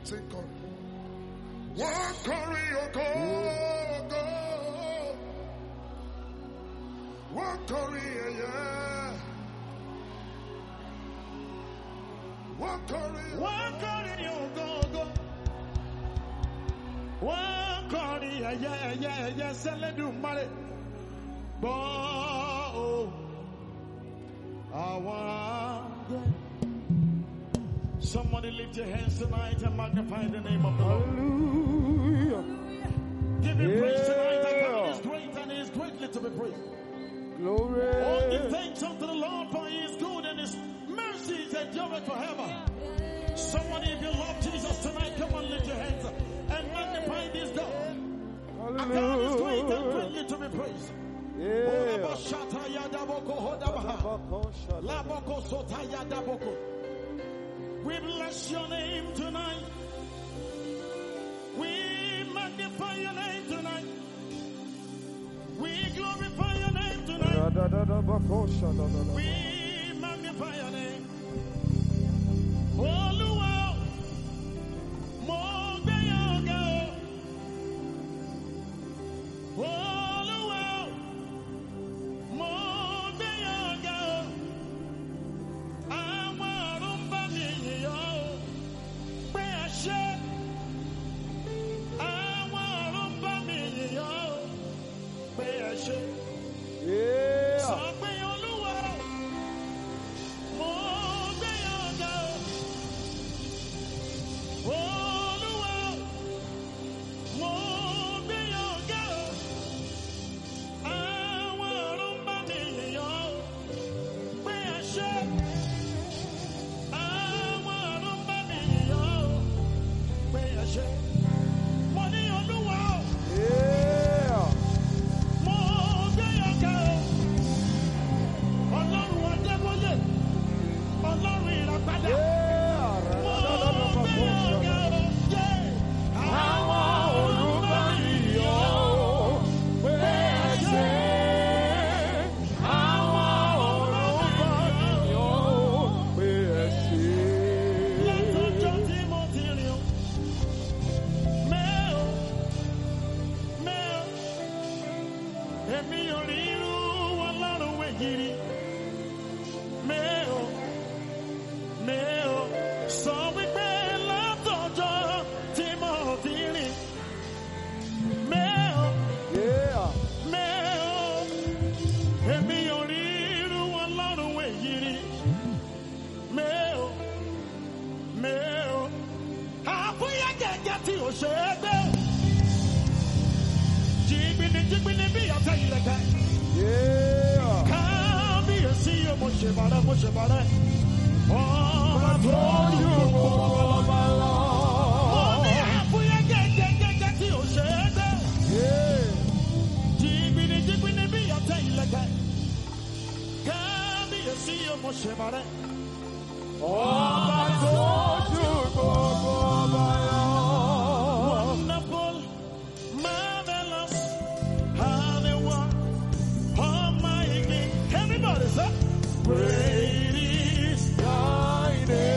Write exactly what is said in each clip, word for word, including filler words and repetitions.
Take on. One Korea go, go. One Korea, yeah. One Korea. One Korea go, go. One Korea, yeah, yeah, yeah. Sell do money. Oh, I want. Somebody lift your hands tonight and magnify the name of the Lord. Hallelujah. Give him Yeah. praise tonight. God is great and he is greatly to be praised. Glory. All give thanks unto the Lord, for he is good and his mercies endure forever. Somebody, if you love Jesus tonight, come on, lift your hands and magnify this God. Our God is great and greatly to be praised. Yeah. We bless your name tonight. We magnify your name tonight. We glorify your name tonight. We magnify your name. Oh, Lord, more than you go. Oh, Lord, more than you go. I want to be yo. Precious. I want to be yo. Precious. Yeah. So be on the world. More than you go. Oh, the world. More than you go. I want to be yo. Precious. I want to be yo. Precious. Money on the wall. Yeah. More than you go. Ọlọ́run Adébóyè. Ọlọ́run Ìràpadà. More than you go. Yeah. Àwọn olùbáyọ̀. Látọjọ́ tí mo ti rìn o. Mẹ́ọ̀. Mẹ́ọ̀. Èmi ò rí irú Ọlọ́run wẹ̀yìrì. Mẹ́ọ̀. Mẹ́ọ̀. Sọ wípé látọjọ́ tí mo ti rìn. Mẹ́ọ̀. Yeah. Mẹ́ọ̀. Èmi ò rí irú Ọlọ́run wẹ̀yìrì. Mẹ́ọ̀. Mẹ́ọ̀. Àbúyá gẹ́gẹ́ tí ò ṣe é gbé. Jìgbìnì jìgbìnì bí ọ̀tẹ̀ ìlẹ̀kẹ̀. Yeah. Kábíyèsí o, mo ṣe bàrẹ̀, mo ṣe bàrẹ̀. Ọba tó yù ọba lọ. Mo ní àbúyá gẹ́gẹ́ gẹ́gẹ́ tí ò ṣe é gbé. Yeah. Jìgbìnì jìgbìnì bí ọ̀tẹ̀ ìlẹ̀kẹ̀. Kábíyèsí o, mo ṣe bàrẹ̀. Ọba tó ju gbogbo ọba lọ. Wonderful, marvelous, how they work, almighty. Everybody say, great is Thy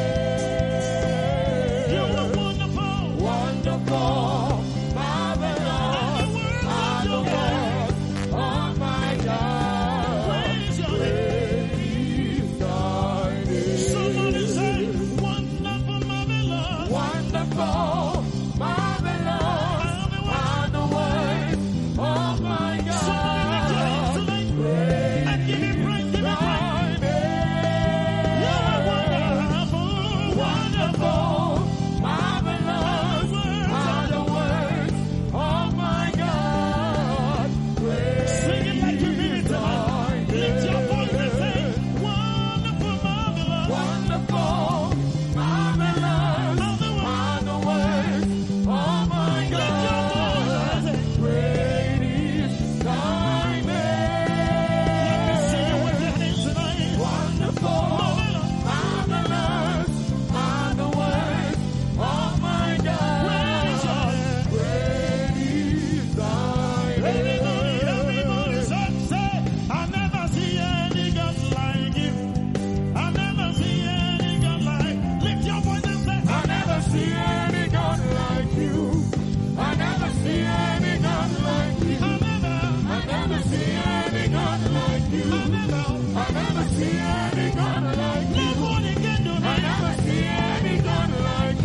name. you are wonderful. Wonderful, marvelous, are the works of my God. Praise your name. Great is Thy name. Somebody say, wonderful, marvelous. Wonderful, marvelous, are the works of my Somebody lift your hands God. tonight Great and give me praise, give me praise. Thy You are name. wonderful, wonderful. Wonderful, marvelous, are the works of my God. Sing it like you mean it tonight. Lift your voice and say, wonderful, marvelous. Wonderful, marvelous, are the works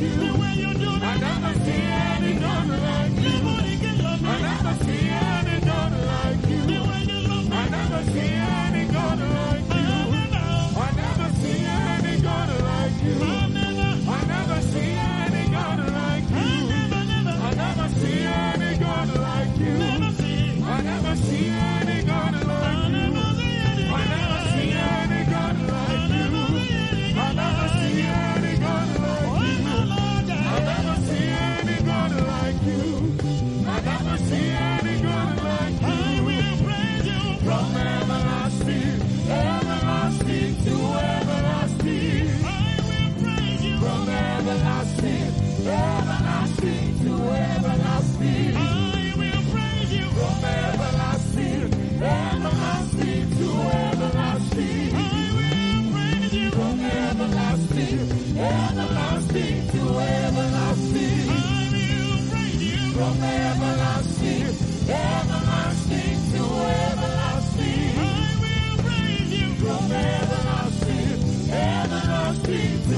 you. I never see any God like you. I never see any God like you. I never see any God like you. I never see any God like you. I never see any God like you. I never see any God like you. I never see any God like you. I never see any God like you. I never see any God like you. I never see any God like you. I never see any God like you. From everlasting, everlasting to everlasting. From everlasting, everlasting to everlasting. From everlasting, everlasting to everlasting. From everlasting, everlasting to everlasting. From everlasting, everlasting to everlasting. From everlasting, everlasting to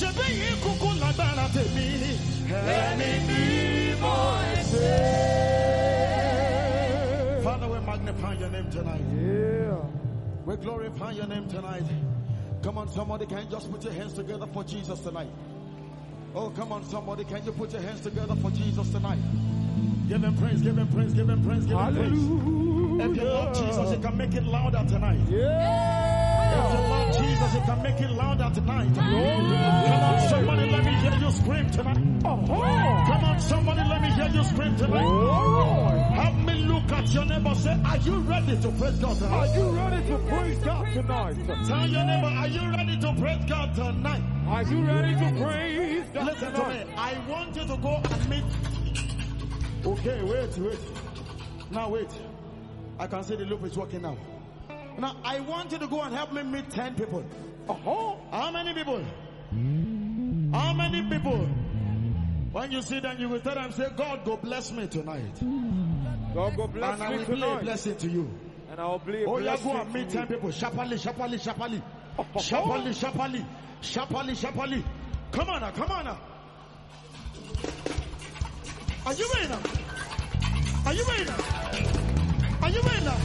Father, we magnify your name tonight. Yeah. We glorify your name tonight. Come on, somebody, can you just put your hands together for Jesus tonight? Oh, come on, somebody, can you put your hands together for Jesus tonight? Give him praise, give him praise, give him praise, give him praise. If you love Jesus, you can make it louder tonight. Yeah. If you love Jesus, you can make it louder tonight. Come on, somebody, let me hear you scream tonight. Come on, somebody, let me hear you scream tonight. Help me look at your neighbor. Say, are you ready to praise God tonight? Are you ready to praise God tonight? Tell your neighbor, are you ready to praise God tonight? Are you ready to praise God Listen tonight? to me. I want you to go and meet. Okay, wait, wait. Now wait. I can see the loop is working now. Now I want you to go and help me meet ten people. Uh-huh. How many people? How many people? When you see them, you will tell them, say, God, go bless me tonight. God go bless and I me will be a tonight. blessing to you. And I'll be a Oh, yeah, blessing go and meet to you. ten people. Shapali, shapali, shapali. Shapali, shapali. Shapali, shapali. Come on now, come on now. Are you ready now? Are you ready now? Are you ready now?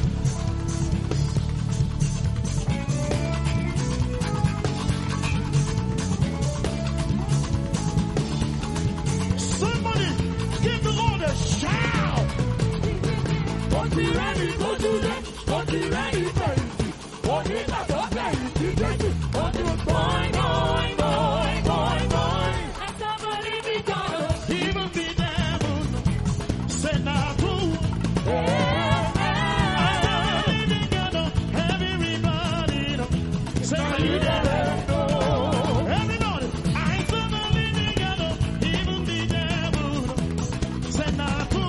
Somebody give the Lord a shout. Don't be ready, don't do that. Don't be ready, baby. Don't be not so ready, baby. Don't do it, boy, boy, boy, boy, boy. And somebody be gone. Even the devil said not to. Everybody know. Say how you did. Everybody, I serve a living God. Even the devil said not to.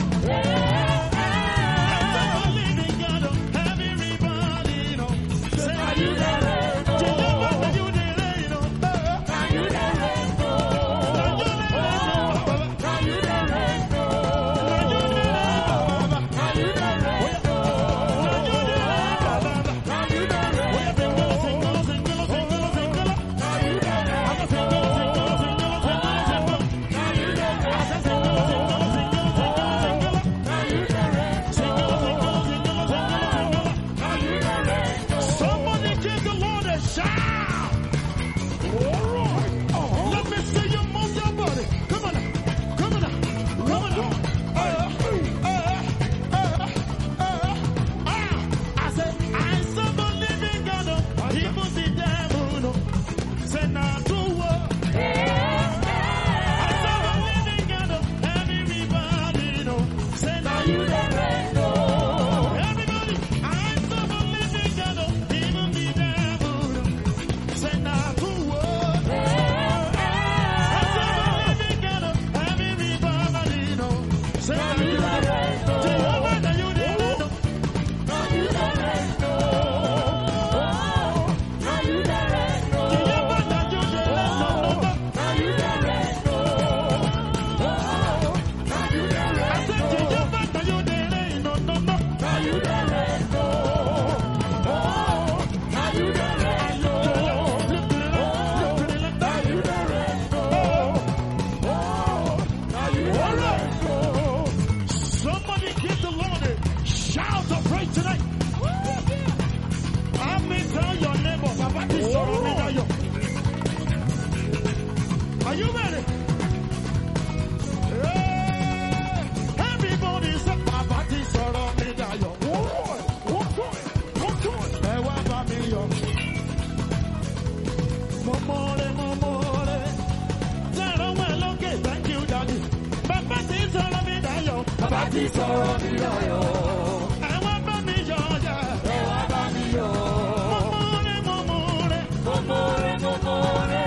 Are you ready? Yeah. Everybody say, Papa, this all on me, Dayo. Walk on, walk on. Hey, what about me, yo? Momore, momore. Zero, well, okay, thank you, Daddy. Papa, this all on me, Dayo. Papa, this all on me, Dayo. Hey, what about me, yo? Hey, what about me, yo? Momore, momore. Momore, momore.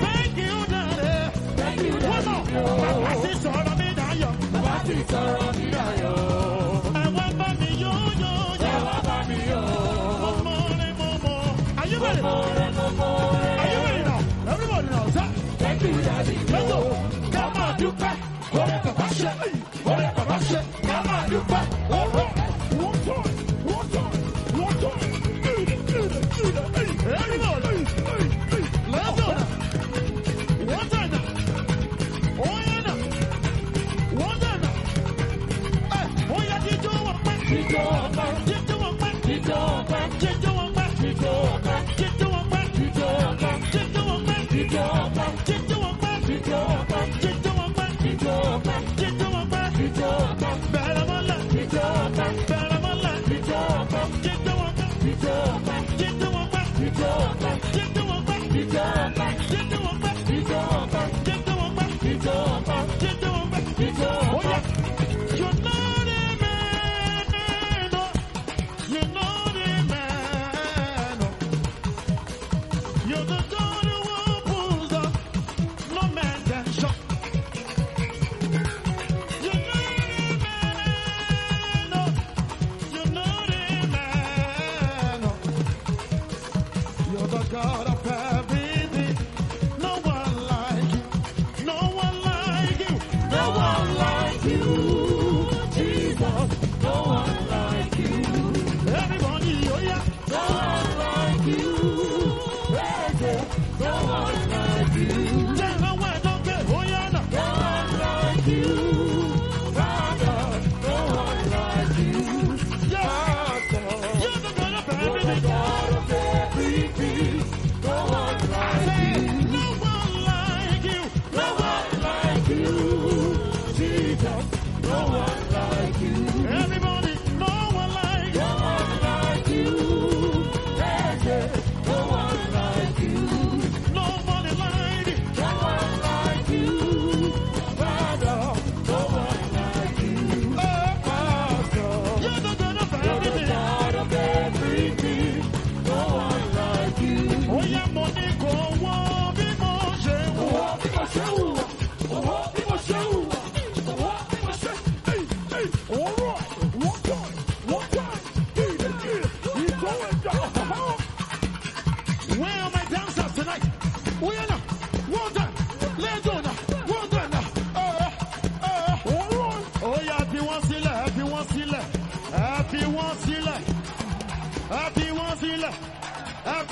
Papa ti sọ̀rọ̀ mi dayọ̀. Papa ti sọ̀rọ̀ mi dayọ̀. Ẹ wá bá mi yó yó yó. Ẹ wá bá mi yó. Mo mọ̀ rẹ̀ mo mọ̀. Are you ready? Mo mọ̀ rẹ̀ mo mọ̀ rẹ̀. Are you ready now? Everybody now, sir. Thank you, Daddy. Let's go. Ká máa dúpẹ́. Orí bàbá ṣe. Orí bàbá ṣe. Ká máa dúpẹ́. Ọ̀rọ̀. One time, one time, one time. Everybody. Let's go now.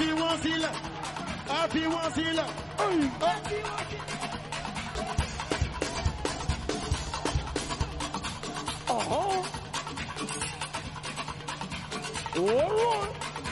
fi wọ́n sílẹ̀. A fi wọ́n sílẹ̀. Oh. Oh.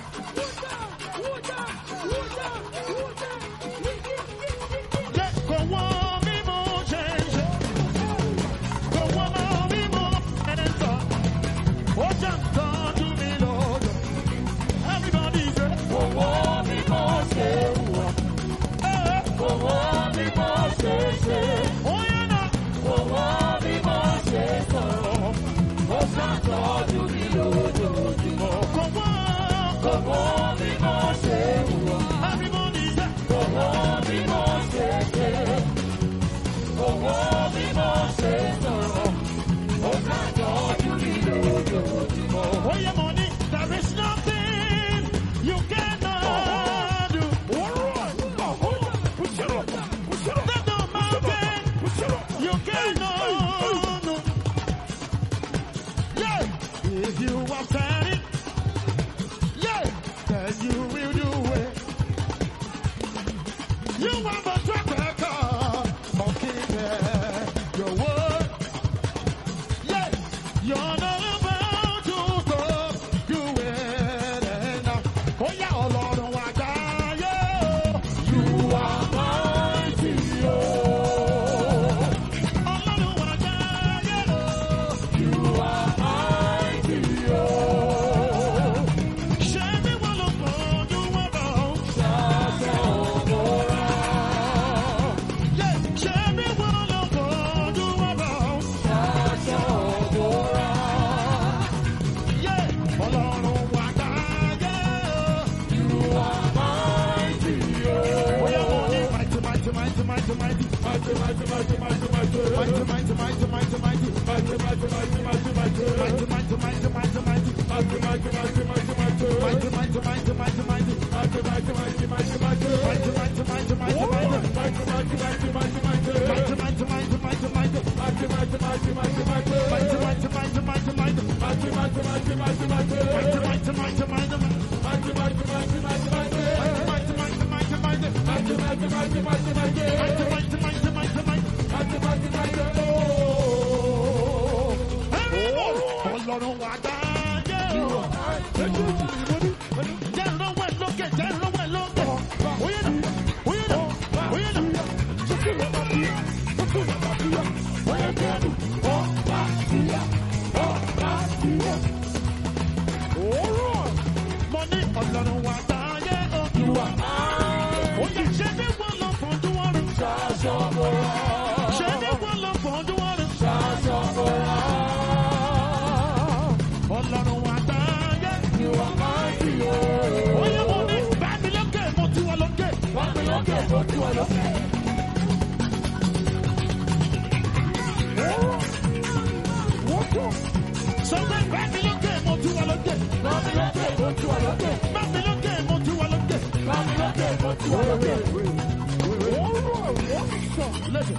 Listen.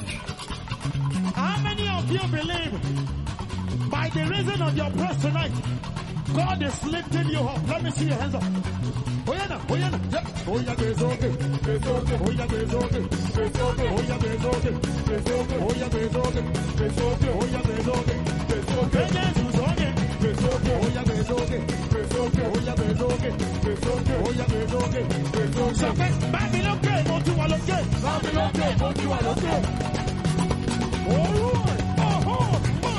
How many of you believe by the reason of your prayer tonight, God is lifting you up? Let me see your hands up. Oh yeah, no, oh yeah, no. Yeah. Oh yeah, there's okay. There's okay. Oh yeah, there's okay. There's okay. Oh yeah, there's okay. There's okay. Oh yeah, there's okay. There's okay. Oh yeah, there's okay. There's okay. There's okay. There's okay. Oh yeah, there's okay. There's okay. Oh yeah, there's okay. There's okay. Oh yeah, there's okay. There's okay. Babylon okay, mo tu wa loke. Babylon okay, mo tu wa loke. Oh, oh, oh.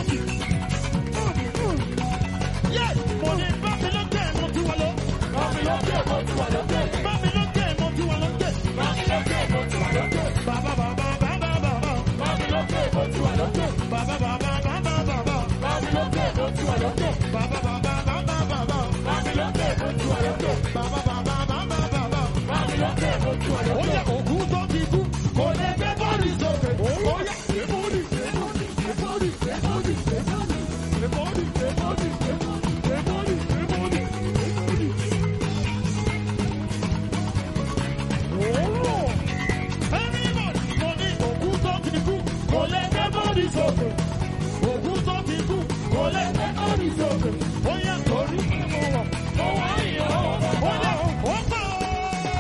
Yes, money Babylon okay, mo tu wa loke. Babylon okay, mo tu wa loke. Babylon okay, mo tu wa loke. Babylon okay, mo tu wa loke. Baba baba baba baba. Babylon okay, mo tu wa loke. Baba baba baba baba. Babylon okay, mo tu wa loke. Baba baba baba baba. Babylon okay, mo tu wa loke. Baba baba baba baba. Babylon okay, mo tu wa loke. Oh yeah, ogun tó ti kú, kò lè gbé bọ́ọ̀lì sókè. Oh yeah, gbé bọ́ọ̀lì, gbé bọ́ọ̀lì, gbé bọ́ọ̀lì, gbé bọ́ọ̀lì, gbé bọ́ọ̀lì, gbé bọ́ọ̀lì, gbé bọ́ọ̀lì, gbé bọ́ọ̀lì, gbé bọ́ọ̀lì, gbé bọ́ọ̀lì. Oh, everybody, mo ní ogun tó ti kú, kò lè gbé bọ́ọ̀lì sókè. Ogun tó ti kú, kò lè gbé bọ́ọ̀lì sókè. Oh yeah, torí mo wọ̀, mo wá ìyọ̀, oh yeah, ó pọ̀.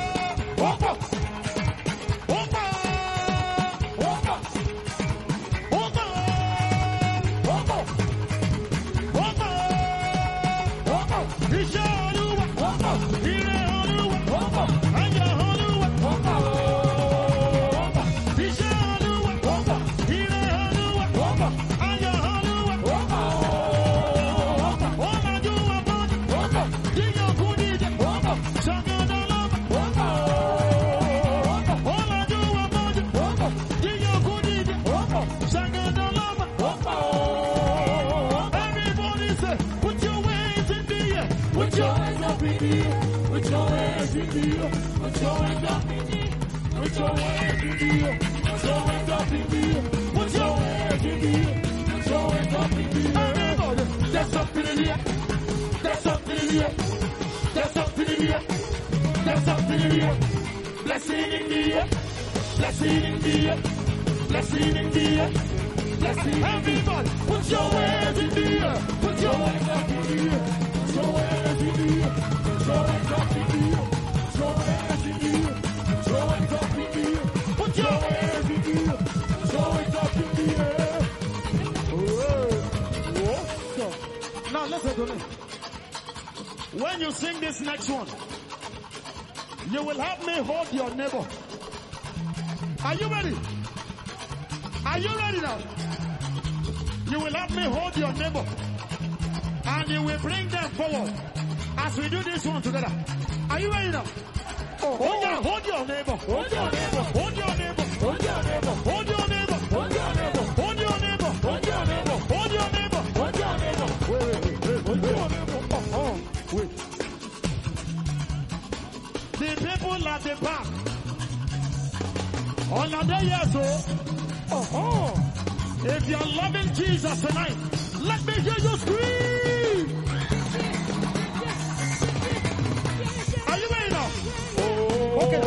the air. Put your hands up in the air. Put your hands in the air. Put your hands up in the air. Everybody, there's something in the air. There's something in the air. There's something in the air. There's something in the air. Blessing in the air. Blessing in the air. Blessing in the air. Blessing. Everybody, put your hands in the air. Put your hands up in the air. Put your hands in the air. Put your hands up in the air. Put your hands in the air. Put your hands up in the air. Put your hands in the air. Put your hands up in the air. Awesome. Now listen to me. When you sing this next one, you will help me hold your neighbor. Are you ready? Are you ready now? You will help me hold your neighbor. And you will bring them forward as we do this one together. Are you ready now? Oh, hold, your, hold your neighbor. Hold your neighbor. Hold your neighbor. Hold your neighbor. Hold your neighbor. Hold your neighbor. Hold your neighbor. Hold your neighbor. Hold your neighbor. Hold your neighbor. Wait, wait, wait. Hold your neighbor. Oh, oh, wait. The people at the back. On a day, yes, oh. Oh, if you're loving Jesus tonight, let me hear you scream. Are you ready now? Oh, okay.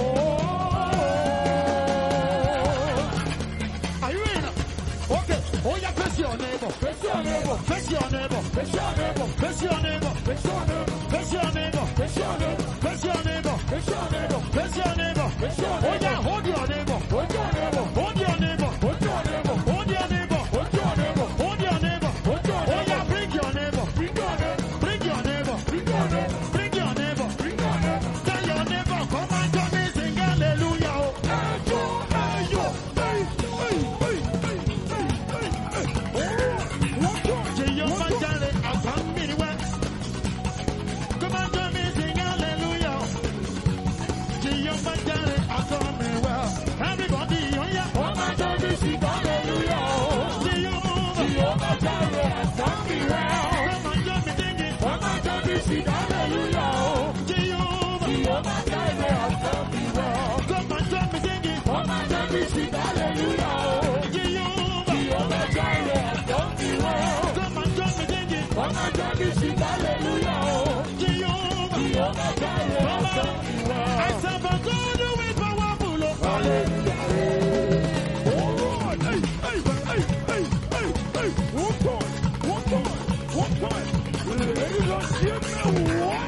Are you ready now? Okay. Oh, yeah, face your neighbor. Face your neighbor. Face your neighbor. Face your neighbor. Face your neighbor. Face your neighbor. Face your neighbor. Face your neighbor. Face your neighbor. Face your neighbor. Face your neighbor. Face your neighbor. Oh, yeah, hold your neighbor. Hold your neighbor. Hold your neighbor. Hold your neighbor. Hold your neighbor. Hold your neighbor. Hold your neighbor. Hold your neighbor. Oh, yeah, bring your neighbor. Bring your neighbor. Bring your neighbor. Bring your neighbor. Bring your neighbor. Bring your neighbor. Tell your neighbor, come and join me, sing hallelujah. Hey, yo, hey, yo, hey, hey, hey, hey, hey, hey, hey. What you? Jehovah Jireh, I'll come anywhere. Come and join me, sing hallelujah. Jehovah Jireh, I'll come anywhere. Everybody, oh yeah. Come and join me, sing hallelujah. Jehovah Jireh, I'll come anywhere. Come and join me, singing. Come and join me, sing hallelujah. Jehovah Jireh, I'll come anywhere. Come and join me, singing. Come and join me, sing hallelujah. Jehovah Jireh, I'll come anywhere. Come and join me, singing. Come and join me, sing hallelujah. Jehovah Jireh, I'll come anywhere. I serve a God who is powerful. Hallelujah. All right. Hey, hey, hey, hey, hey, hey. One time, one time, one time. Ladies and gentlemen, what?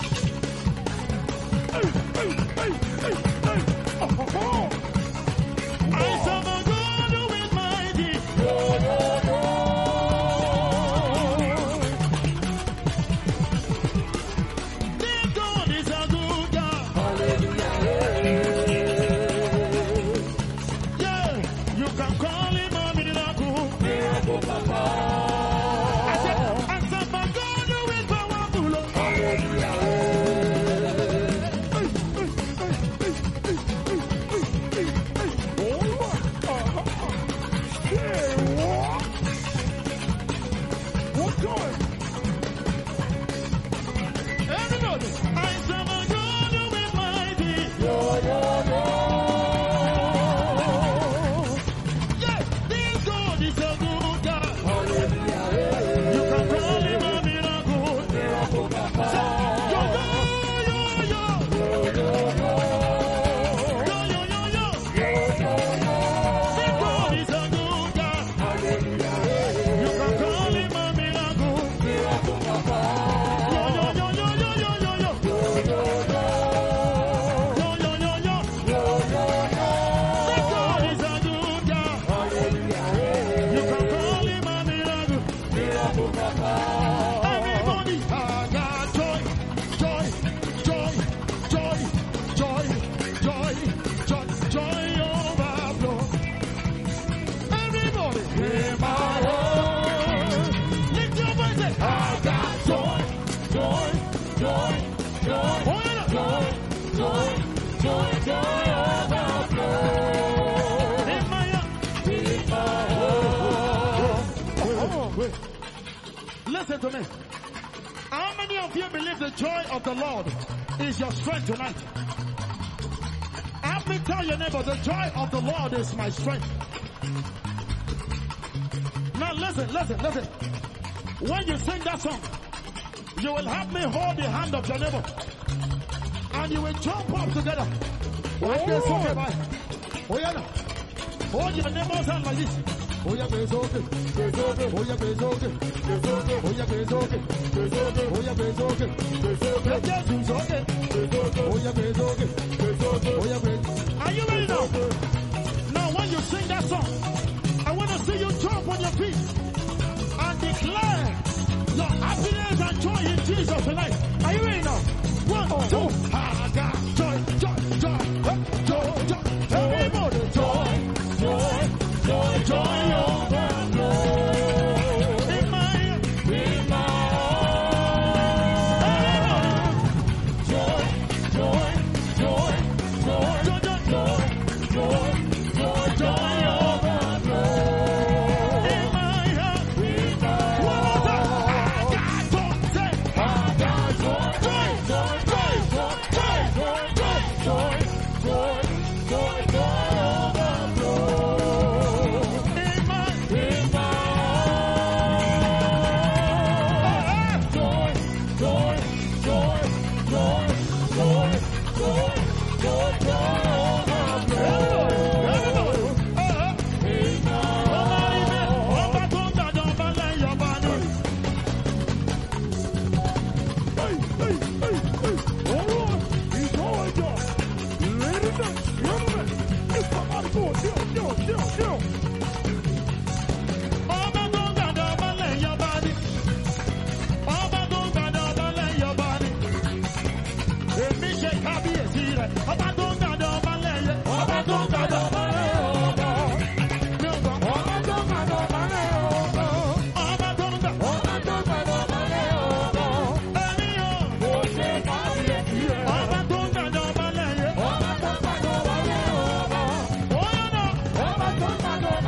Hey, hey, hey, hey, hey. Oh, oh, oh. I serve a God who is mighty. Yo, yo, yo. This God is a good God. Hallelujah. Yeah, you can call him a miracle. Miracle Papa. I said, I serve a God who is powerful. Hallelujah. Everybody, I serve a God who is mighty. Yo, yo, yo. Yeah, this God is a good God. Hallelujah. You can call him a miracle. Miracle Papa. Yo, yo, yo, yo. Yo, yo, yo. Yo, yo, yo, yo. Yo, yo, yo. This God is a good God. Hallelujah. You can call him a miracle. Miracle Papa. Yo, yo, yo, yo, yo, yo, yo, yo. Yo, yo, yo. Yo, yo, yo, yo. Yo, yo, yo. This God is a good God. Hallelujah. You can call him a miracle. Miracle Papa. Everybody, I got joy, joy, joy, joy, joy, joy, joy, joy overflow. Everybody, in my heart, lift your voice and I got joy, joy, joy, joy, joy, joy, joy, joy overflow. In my heart, in my heart. Wait. Listen to me. How many of you believe the joy of the Lord is your strength tonight? How Help me tell your neighbor, the joy of the Lord is my strength. Now listen, listen, listen. When you sing that song, you will help me hold the hand of your neighbor. And you will jump up together. Like this, okay, bye. Oh yeah, no. Hold your neighbor's hand like this. Oh yeah, it's okay. It's okay. Oh yeah, it's okay. It's okay. Oh yeah, it's okay. It's okay. Oh yeah, it's okay. It's okay. It's okay. It's okay. Oh yeah, it's okay. It's okay. Oh yeah, it's. Are you ready now? Now, when you sing that song, I want to see you jump on your feet and declare your happiness and joy in Jesus tonight. Are you ready now? One, two, I got joy, joy, joy, joy, joy. Everybody, joy, joy, joy, joy overflow. In my, in my joy, joy, joy, joy, joy, joy, joy, joy, joy overflow. In my heart, in my one more time. I got joy, say, I got joy, joy, joy, joy, joy, joy, joy, joy, joy, joy, joy overflow. In my, in my joy, joy, joy, joy, joy, joy, joy, joy overflow. In my ọba tó ń dàjọ́ ọba lẹ́yìn ọba ni. Owó ìsọwọ́jọ ladies and gentlemen, it's somebody go deal, deal, deal, deal. Ọba tó ń dàjọ́ ọba lẹ́yìn ọba ni. Ọba tó ń dàjọ́ ọba lẹ́yìn ọba ni. Èmi ṣe kábíyèsí rẹ̀. Ọba tó ń dàjọ́ ọba lẹ́yìn. Ọba tó ń dàjọ́ ọba lẹ́yìn ọba. Mi ò gbọ́. Ọba tó ń dàjọ́ ọba lẹ́yìn ọba. Ọba tó ń dàjọ́. Ọba tó ń dàjọ́ ọba lẹ́yìn ọba. Èmi yóò. Mo ṣe kábíyèsí rẹ̀. Ọba tó ń dàjọ́ ọba lẹ́yìn. Ọba tó ń dàjọ́ ọba lẹ́yìn ọba. Oyè náà. Ọba tó ń dàjọ́ ọba lẹ́yìn ọba.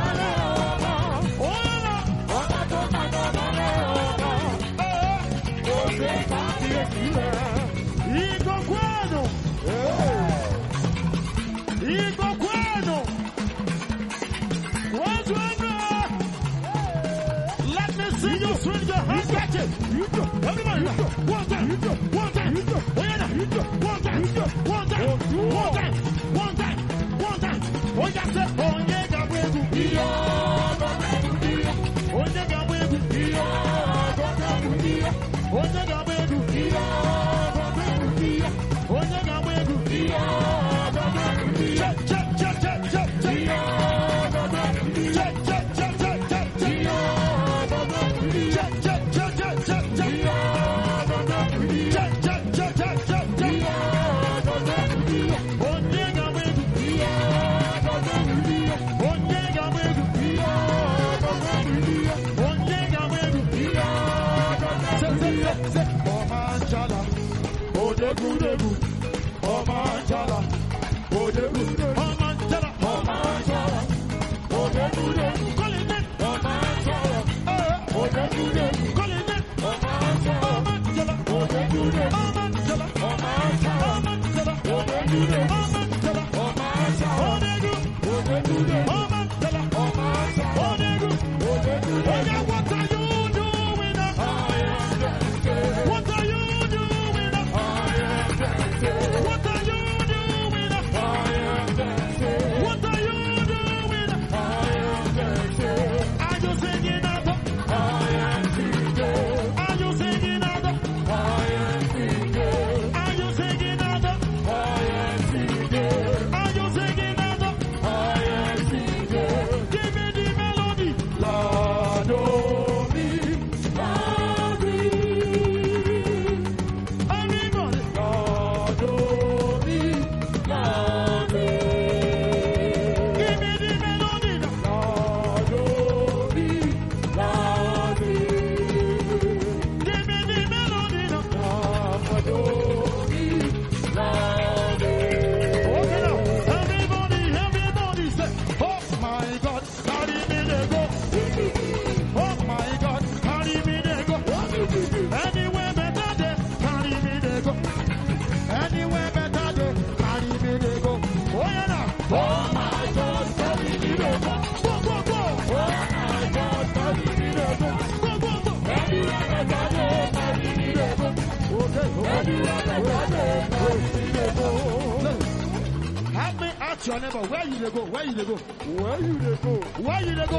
Ask your neighbor, where you they go? Where you they go? Where you they go? Where you they go?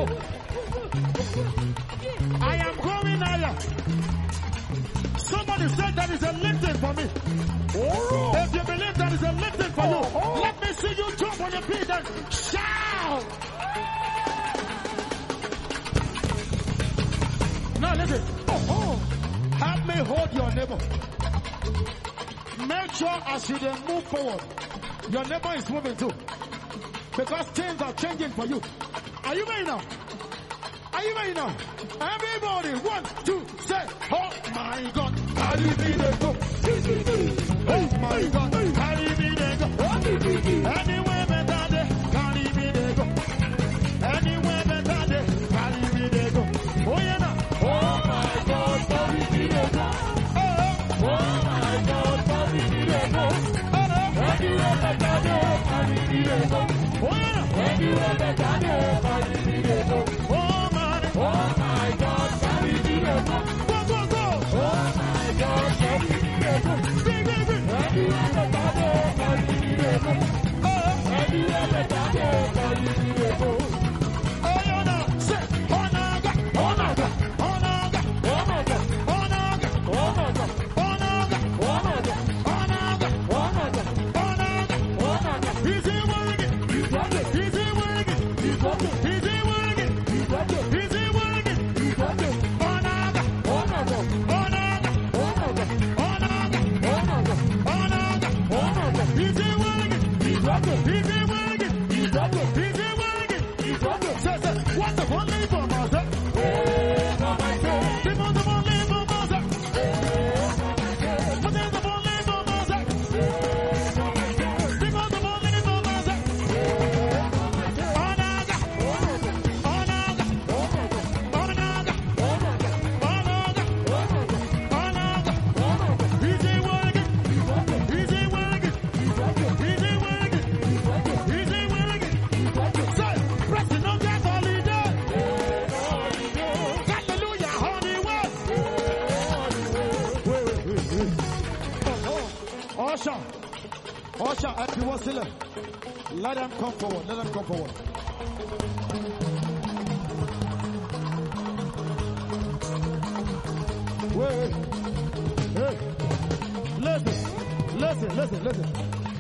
I am going higher. Somebody said that is a lifting for me. Oh, If you believe that is a lifting for you, Oh. let me see you jump on your feet and shout. Now listen. oh, Help me hold your neighbor. Make sure as you then move forward, your neighbor is moving too. Because things are changing for you. Are you ready now? Are you ready now? Everybody, one, two, say, oh my God, carry me the go. Oh my God, carry me the go. Anywhere better day, carry me the go. Anywhere better day, carry me the go. Oh yeah now. Oh my God, carry me the go. Oh, Oh my God, carry me the go. oh, oh, Anywhere better day, carry me the go. oh yeah now. Anywhere better day, carry me the go. Oh man, Oh my God, carry me the go. go, go, go. Oh my God, carry me the go. Big, big, big. Anywhere better day, carry me the go. Oh, Anywhere better day, carry me the go. oh yeah now. Say, oh naga, Oh my God, oh naga, oh my God, oh naga, oh my God, oh naga, oh my God, oh naga, oh my God, oh naga. oh my God. Is he working? You got it, Is he working? you got it, Is he working? you got it, Is he working? you got it. Oh naga, Oh my God, oh naga, oh my God, oh naga, oh my God, oh naga. oh my God. Is he working? You got it, Is he working? you got it, Is he working? you got it. Say, say, what the one labor master? Oh my God, The one the one labor master. oh my God, What is the one labor master? oh my God, The one the one labor master. Oh naga, oh naga, oh my God, oh naga, oh my God, oh naga, oh my God, oh naga. oh my God. Is he working? You got it, Is he working? you got it, Is he working? you got it, Is he working? you got it. Say, pressing on that holiday. Hallelujah, Hallelujah, Hollywood. Usher, Usher, at the Wasilla. Let them come forward. Let them come forward. Wait, wait. Hey, listen, listen, listen, listen.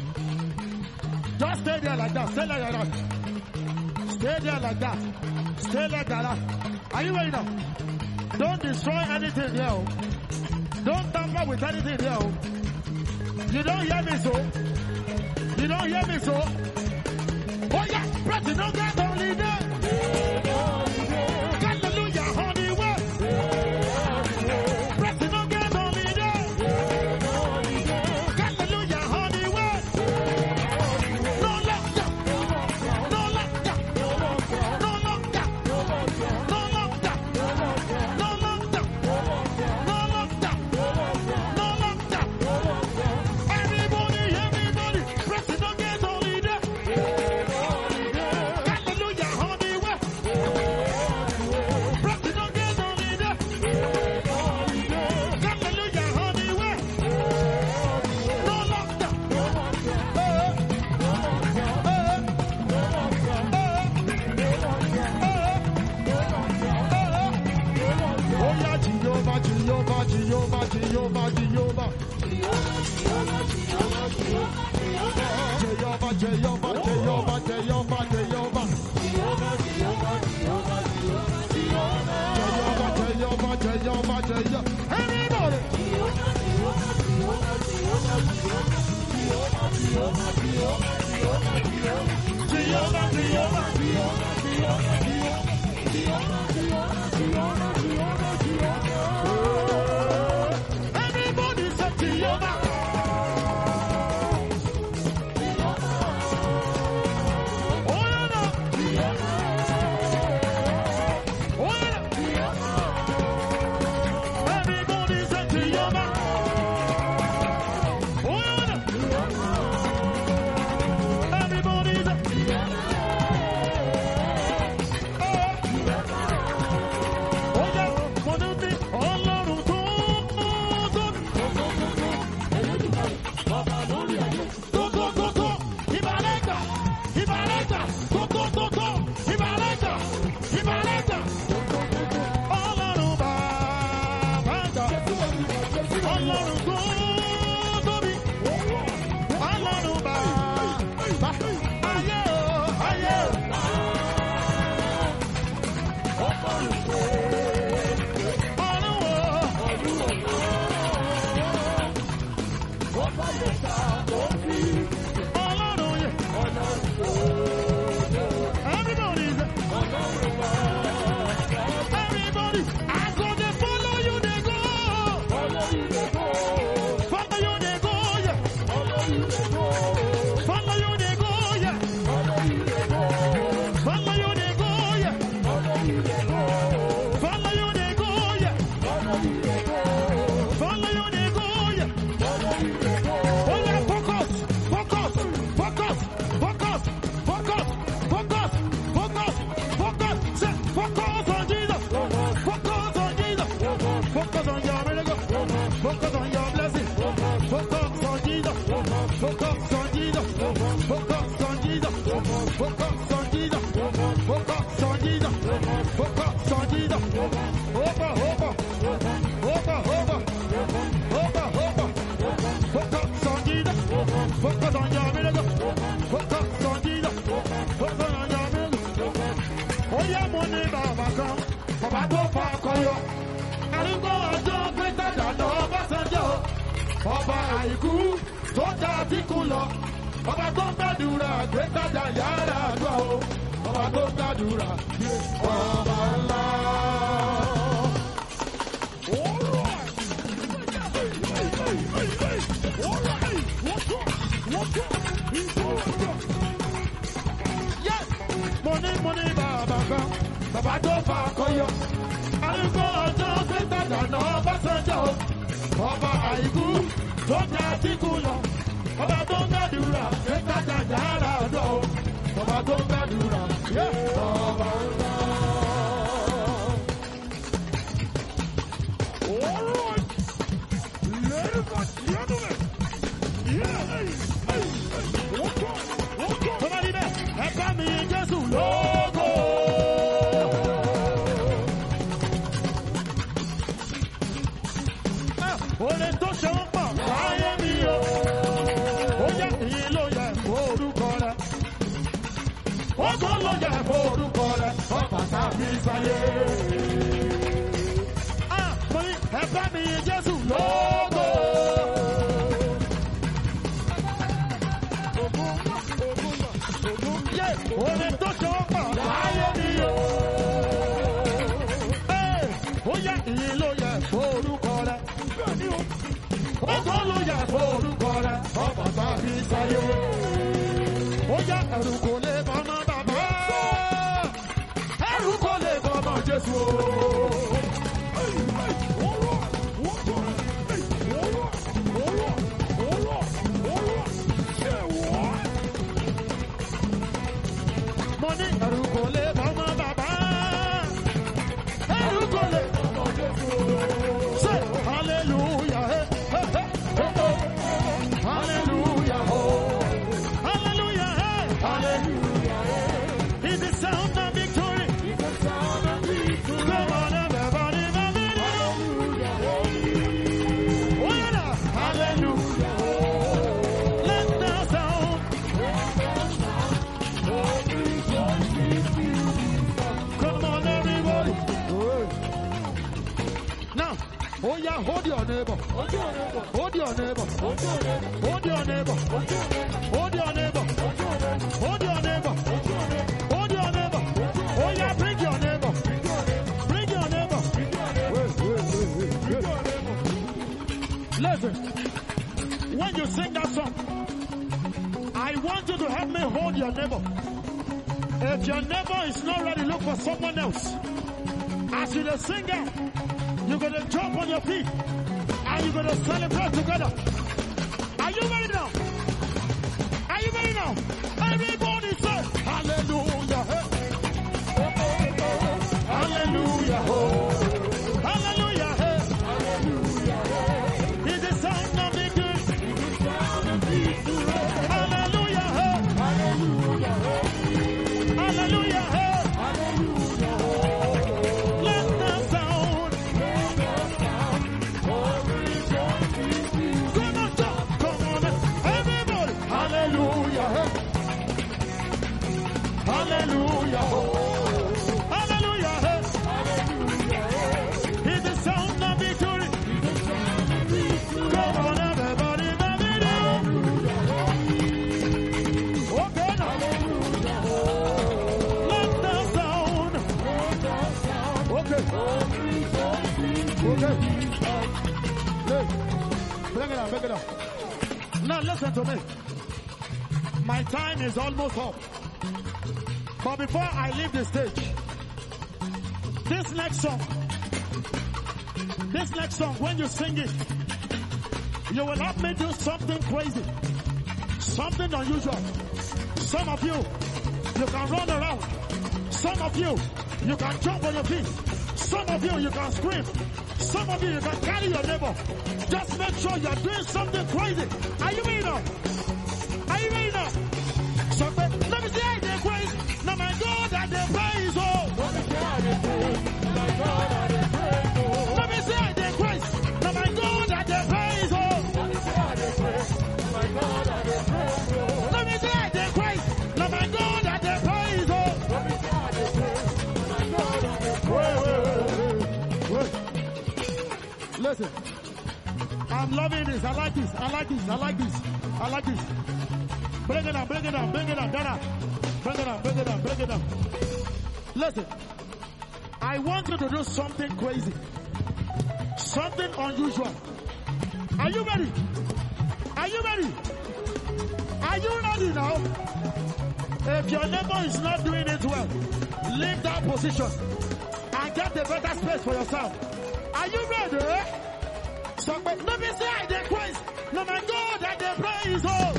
Just stay there like that. Stay like that. Stay there like that. Stay like that. Are you ready now? Don't destroy anything here. oh. Don't tamper with anything here. oh. You don't hear me so? You don't hear me so? Oh yeah, President God only there. Hallelujah, Hollywood. President God only there. Hallelujah, Hollywood. No lockdown. No lockdown. No lockdown. No lockdown. No lockdown. No lockdown. No lockdown. Everybody, everybody, President God only there. Hallelujah, Hollywood. President God only there. Hallelujah, Hollywood. No lockdown. Eh, eh, eh, eh. Oh yeah, Jehovah, Jehovah, Jehovah, Jehovah, Jehovah. Jehovah, Jehovah, Jehovah, Jehovah, Jehovah. Jehovah, Jehovah, Jehovah, Jehovah. Everybody. Jehovah, Jehovah, everybody say Jehovah. Oh yeah, no. Oh yeah. Everybody say Jehovah. Oh yeah, no. Everybody say. Oya mo ní bàbá kan, bàbá tó fa akọyọ. Arúgbó ọjọ́ gbé tàjà lọ Ọbásanjọ́. Ọba àìkú tó dá Àtíkù lọ. Ọba tó gbàdúrà gbé tàjà yàrá àdúrà o. Ọba tó gbàdúrà gbé ọba ńlá. Money, money, bàbá kan, bàbá tó fa akọyọ. Arúgbó ọjọ́ gbé tàjà lọ Ọbásanjọ́. Ọba àìkú tó dá Àtíkù lọ. Ọba tó gbàdúrà gbé tàjà yàrá àdúrà o. Ọba tó gbàdúrà gbé ọba ńlá. Somebody there, help me in Jesus' logo. Olè tó ṣe ń pọ̀ láyé mi o. Ó yẹ ìyìn ló yẹ orúkọ rẹ̀. Ó tó ló yẹ orúkọ rẹ̀. Ọ̀pá tàbí sáyé. Mo ní ẹ̀fẹ́ mi in Jésù lógo. Olè tó ṣe ń pọ̀ láyé mi o. Ó yẹ ìyìn ló yẹ orúkọ rẹ̀. Ó tó ló yẹ orúkọ rẹ̀. Ọ̀pá tàbí sáyé. Ó yẹ ẹ̀rù kò lè bọ́mọ bàbá. Ẹ̀rù kò lè bọ́mọ Jésù o. Mo ní ẹ̀rù kò lè bọ́mọ bàbá. Ẹ̀rù kò lè bọ́mọ Jésù o. Say hallelujah. Hey, hey, hey, hey, oh. Hallelujah. Oh. Hallelujah. Hey. Hallelujah. Hey. It's the sound of victory. It's the sound of victory. Come on, everybody, everybody. Hallelujah. Oh, yeah. Hallelujah. Let the sound. Come on, everybody. Now, oh yeah, hold your neighbor. Hold your neighbor. Hold your neighbor. Hold your neighbor. Hold your neighbor. Hold your neighbor. Hold your neighbor. Oh yeah, bring your neighbor. Bring your neighbor. Listen, when you sing that song, I want you to help me hold your neighbor. If your neighbor is not ready, look for someone else. As you the singer, you're going to jump on your feet and you're going to celebrate together. Are you ready now? Are you ready now? Everybody say hallelujah. Hallelujah. Hallelujah. Hallelujah. Is the sound of victory? Hallelujah. Hallelujah. Hallelujah. Let the sound. Come on, come on, everybody. Hallelujah. Hallelujah. Hallelujah. Hear the sound of victory. Come on, everybody, everybody. Okay, now. Let the sound. Okay. Okay. Hey, bring it up, bring it up. Now listen to me. My time is almost up. But before I leave the stage, this next song, this next song, when you sing it, you will help me do something crazy, something unusual. Some of you, you can run around. Some of you, you can jump on your feet. Some of you, you can scream. Some of you, you can carry your neighbor. Just make sure you're doing something crazy. Are you ready now? Are you ready now? So, let me see how they praise. Now my God that they praise, oh. Let me see how they praise. My God that they praise, oh. Let me see how they praise. Now my God that they praise, oh. Let me see how they praise. My God that they praise, oh. Let me see how they praise. Now my God that they praise, oh. Let me see how they praise. Listen. I'm loving this. I like this. I like this. I like this. I like this. Bring it down, bring it down, bring it down, Donna. Bring it down, bring it down, bring it down. Listen. I want you to do something crazy. Something unusual. Are you ready? Are you ready? Are you ready now? If your neighbor is not doing it well, leave that position and get a better space for yourself. Are you ready? So, but let me say the Christ. No, my God, that the praise. Oh.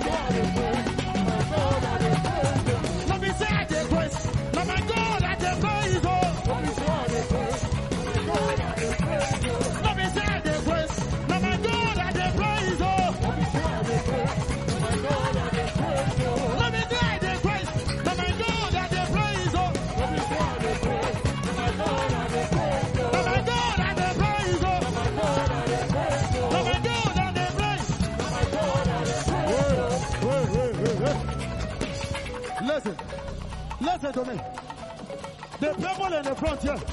Let me say the Christ. No, my God, that the praise. Oh. Let me say the Christ. No, my God, that the praise. Oh. Let me say the Christ. No, my God, that the praise. Oh. No, my God, that the praise. Oh. Listen, listen to me. The people in the front here.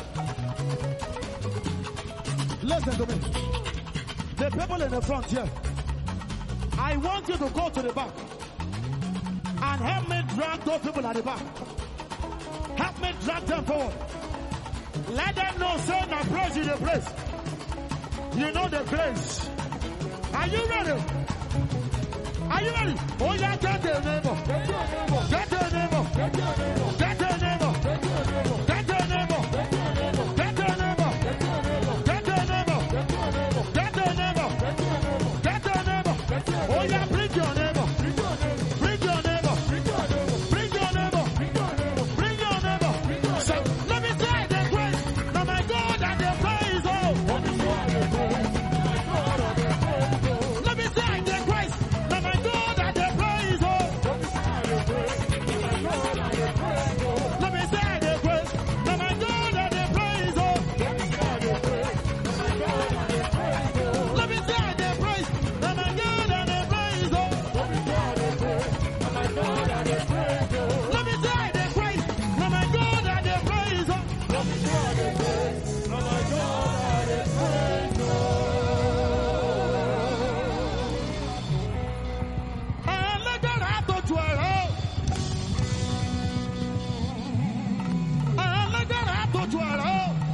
Listen to me. The people in the front here. I want you to go to the back and help me drag those people at the back. Help me drag them forward. Let them know, say, now praise you the place. You know the place. Are you ready? Are you ready? Oh yeah, get the neighbor. Get the neighbor. Get the neighbor. Get the neighbor. Get the neighbor. Get the neighbor. Get the neighbor. Get the neighbor. Get the neighbor. Get the neighbor. Oh yeah, bring your neighbor. Bring your neighbor. Bring your neighbor. Bring your neighbor. So let me say the grace. Now my God and the praise. Oh. Let me say the grace. Now my God and the praise. Oh. Let me say the grace. Now my God and the praise. Oh. Let me say the praise. Now my God and the praise. Oh. Let me say the praise. Now my God and the praise. Oh. Let me say the praise. Now my God and the praise. Oh. Let me say the praise. Now my God and the praise. Oh. Alágbára tó ju ẹ̀rọ. Alágbára tó ju ẹ̀rọ.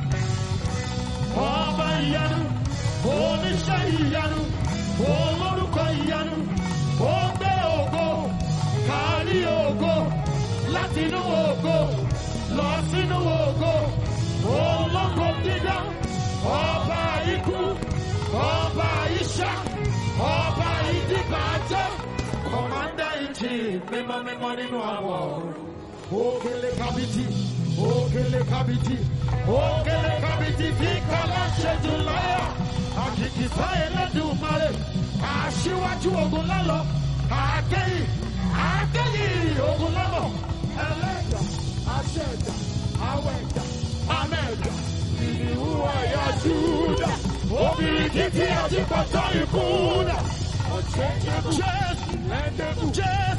Ọba ìyanu, oníṣẹ́ ìyanu, olórúkọ ìyanu, ó gbé ògo, kárí ògo, látinú ògo, lọ sínú ògo, ológo dídá, ọba ikú, ọba ìṣá, ọba ìdìbàjẹ́, commander in chief, mímọ́ mímọ́ nínú àwọn ọ̀run. Òkèlè kábìtì, òkèlè kábìtì, òkèlè kábìtì tí kọ́lá ṣẹ́jú láyà. Àkìkìtà Ẹlẹ́dùmarè, aṣíwájú ogun lálọ́, àkẹ́yìn, àkẹ́yìn ogun lálọ́. Ẹlẹ́dà, aṣẹ̀dá, awẹ̀dà, amẹ̀dà, ìdìwú ẹ̀yà Júdà, obìnrin kìkì àti pàtó ìkúdà. Just, just, just,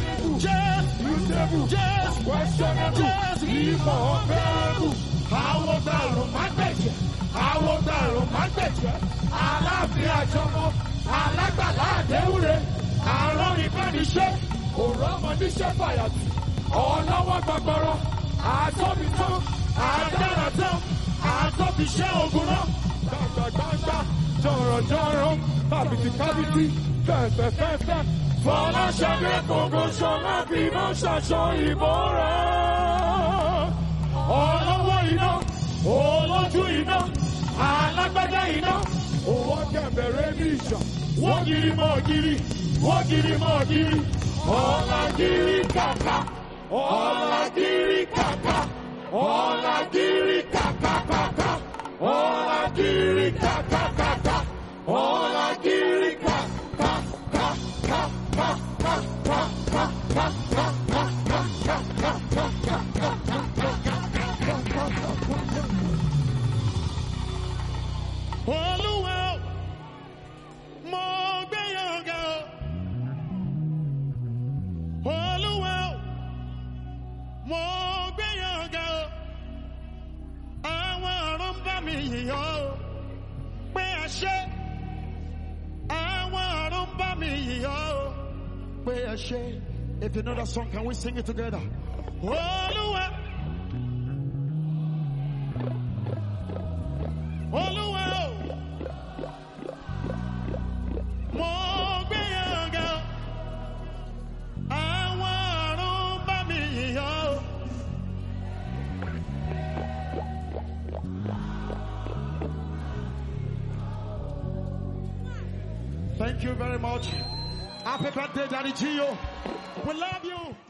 just, just, impossible. Àwọn ọ̀daràn máa gbẹ̀jẹ̀, àwọn ọ̀daràn máa gbẹ̀jẹ̀. Aláàfin àjọmọ, alágbàlá àdéhùrè, àrùn ìbániṣẹ́, òrò ọmọdéṣẹ́ fàyàtì, ọlọ́wọ́ gbàgbọ́rọ̀, àtọ́bitán, àdáratán, àtọ́biṣẹ́ ogun náà. Gbàgbàgbàgbà, jọ̀rọ̀jọ̀rọ̀, kábìtì kábìtì, fẹ́fẹ́fẹ́fẹ́. Fọláṣadé kòkó ṣọlá bímọ ṣaṣọ ìbò rẹ̀. Ọlọ́wọ́ iná, olójú iná, alágbádá iná. Owó kẹ̀mbẹ̀rẹ̀ ní ìṣàn. Wọ́n giri mọ́ giri, wọ́n giri mọ́ giri. Ọ̀la giri kàkà, ọ̀la giri kàkà, ọ̀la giri kàkà kàkà, ọ̀la giri kàkà kàkà, ọ̀la giri kàkà kàkà kàkà kàkà kàkà kàkà. Olúwa, mo gbé yọ̀ǹga o. Olúwa, mo gbé yọ̀ǹga o. Àwọn ọ̀run bá mi yìnyín o. Pé If you know that song, can we sing it together? Oluwa, Oluwa, mo gbe yanga, àwọn ọ̀run bá mi yọ̀. Thank you very much. Happy birthday, Daddy Gio. We love you.